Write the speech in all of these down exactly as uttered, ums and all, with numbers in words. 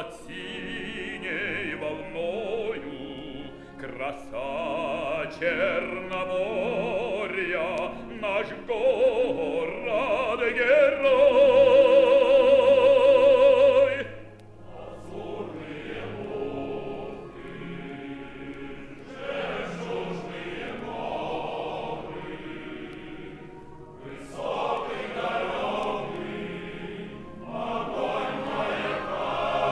над синей волною, краса Черноморья, наш город-герой. Лазурные бухты, жемчужные горы, высокой дороги огонь маяка.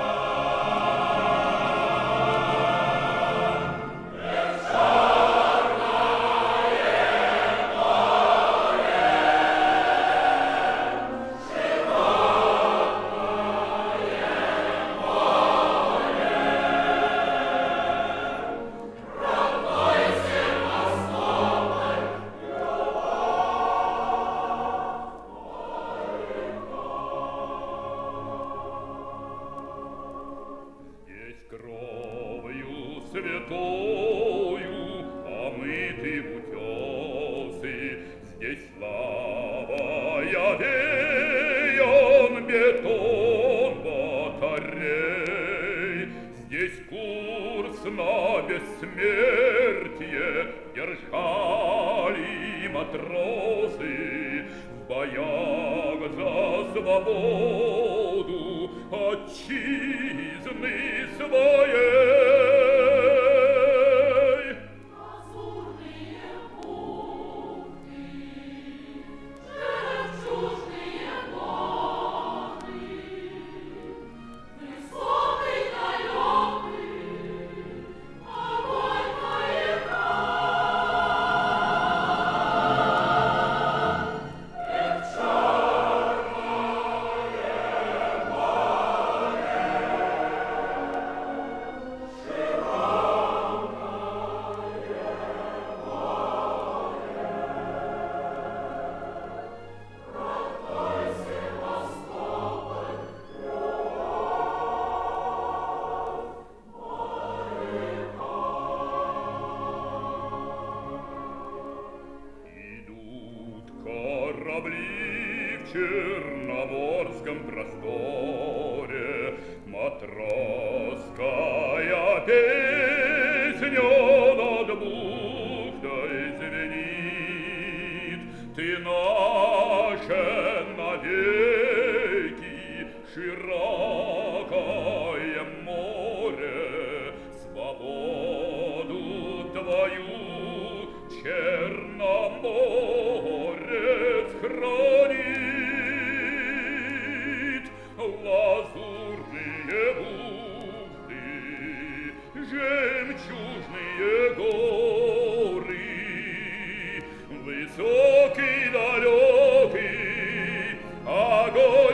Здесь кровью святою омыты утесы, здесь славой овеян бетон батарей, здесь курс на бессмертие держали матросы в боях за свободу отчизны своей. Лазурные бухты, жемчужные горы, высокой далекой огонь маяка. Эх, черное море, идут корабли в черноморском просторе, матросская песня над бухтой звенит. Ты наше навеки широкое море, свободу твою Черноморец хранит. Лазурные бухты, жемчужные горы, высокий далекий огонь